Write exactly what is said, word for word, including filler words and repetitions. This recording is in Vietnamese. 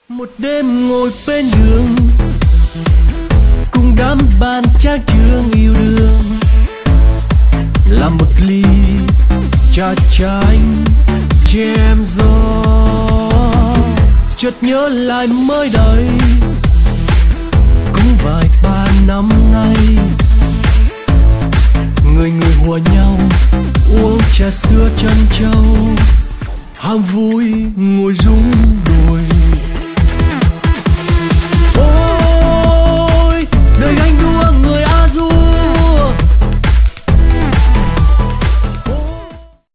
Một đêm ngồi bên đường cùng đám bạn trai trường yêu đương, làm một ly trà chanh chém gió, chợt nhớ lại mới đây cũng vài ba năm nay, người người hùa nhau uống trà sữa trân châu, ham vui ngồi rung